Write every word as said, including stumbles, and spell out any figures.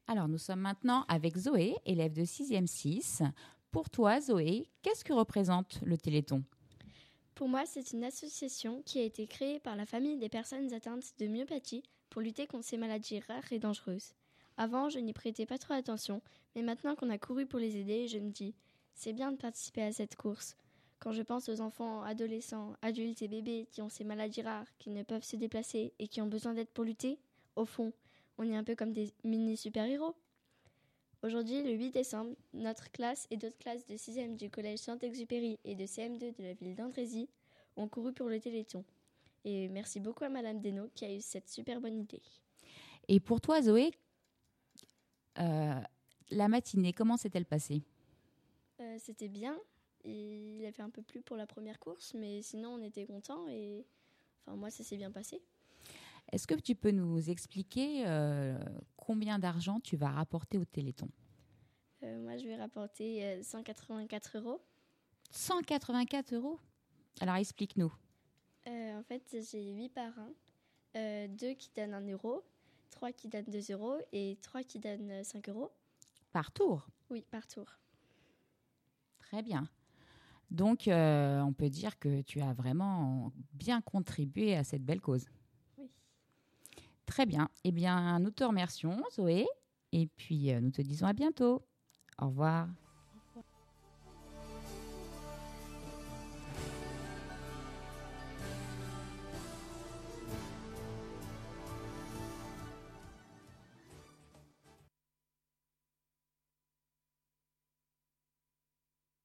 Alors, nous sommes maintenant avec Zoé, élève de sixième six. Pour toi, Zoé, qu'est-ce que représente le Téléthon ? Pour moi, c'est une association qui a été créée par la famille des personnes atteintes de myopathie pour lutter contre ces maladies rares et dangereuses. Avant, je n'y prêtais pas trop attention, mais maintenant qu'on a couru pour les aider, je me dis « c'est bien de participer à cette course ». Quand je pense aux enfants, adolescents, adultes et bébés qui ont ces maladies rares, qui ne peuvent se déplacer et qui ont besoin d'aide pour lutter, au fond, on est un peu comme des mini-super-héros. Aujourd'hui, le huit décembre, notre classe et d'autres classes de sixième du collège Saint-Exupéry et de C M deux de la ville d'Andrézy ont couru pour le Téléthon. Et merci beaucoup à Madame Desnaux qui a eu cette super bonne idée. Et pour toi, Zoé, euh, la matinée, comment s'est-elle passée ? euh, C'était bien. Et il a fait un peu plus pour la première course, mais sinon on était contents et enfin, moi ça s'est bien passé. Est-ce que tu peux nous expliquer euh, combien d'argent tu vas rapporter au Téléthon ? euh, Moi je vais rapporter euh, cent quatre-vingt-quatre euros. cent quatre-vingt-quatre euros ? Alors explique-nous. Euh, en fait j'ai huit parrains, euh, deux qui donnent un euro, trois qui donnent deux euros et trois qui donnent cinq euros. Par tour ? Oui, par tour. Très bien. Donc, euh, on peut dire que tu as vraiment bien contribué à cette belle cause. Oui. Très bien. Eh bien, nous te remercions, Zoé. Et puis, euh, nous te disons à bientôt. Au revoir.